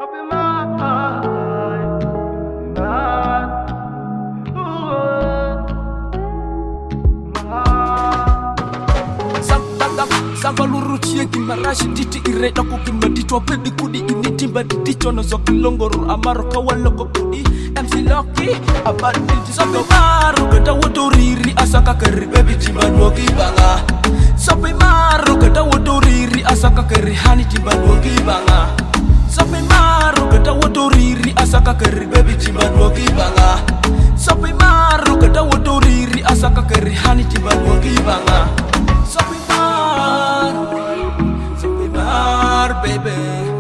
Samba luru chiegi marashi titi ireta kukima ditwa pedi kudi ini timba diticho no zoki longoro amaro kawaloko kudi MC Loki abadi diti sopi maru kata wotoriri asaka keri baby timba nuogi banga sopi maru kata wotoriri asaka keri hani timba nuogi banga sopi maru kata wotoriri asaka keri baby timba nuogi banga sopi maru kata wotoriri asaka keri hani timba nuogi banga sopi baby,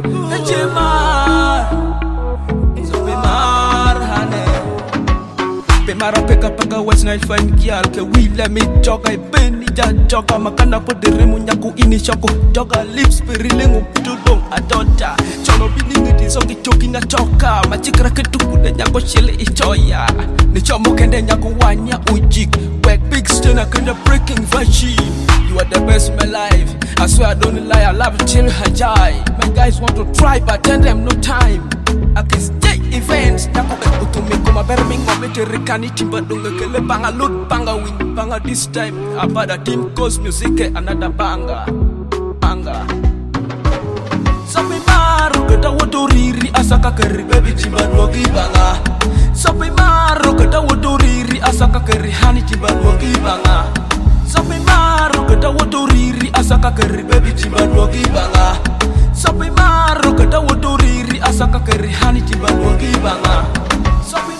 Pemara peka peka what's night fine girl ke we let me joga ibeni ja joga makana po de remu nyaku ini shoko joga lips perilengu tudong adota chono biningi disogi choki na choka machikra ketuku de nyako shile ichoya ni chomo kende nyako wanya ujik work big stone akenda breaking vashi. You are the best in my life. I swear I don't lie, I love it till hajai. My guys want to try but tell them no time. I can stay events. Nako utumiko maberming mameterikani timba dunga kele banga loot banga win banga this time. Abada team cause music another banga. Banga. Sopi maru kata wotoriri asaka keri baby timba nuogi banga. Sopi maru kata wotoriri asaka keri hani timba nuogi banga. Sopi maru kata wotoriri asaka keri baby timba nuogi banga. Sopi maru kata wotoriri asaka keri hani timba nuogi banga. Sopi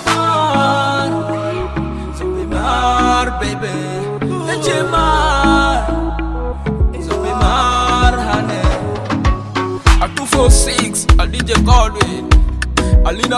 mar baby Eche mar Sopi mar hane A 246 A DJ Godwin Alina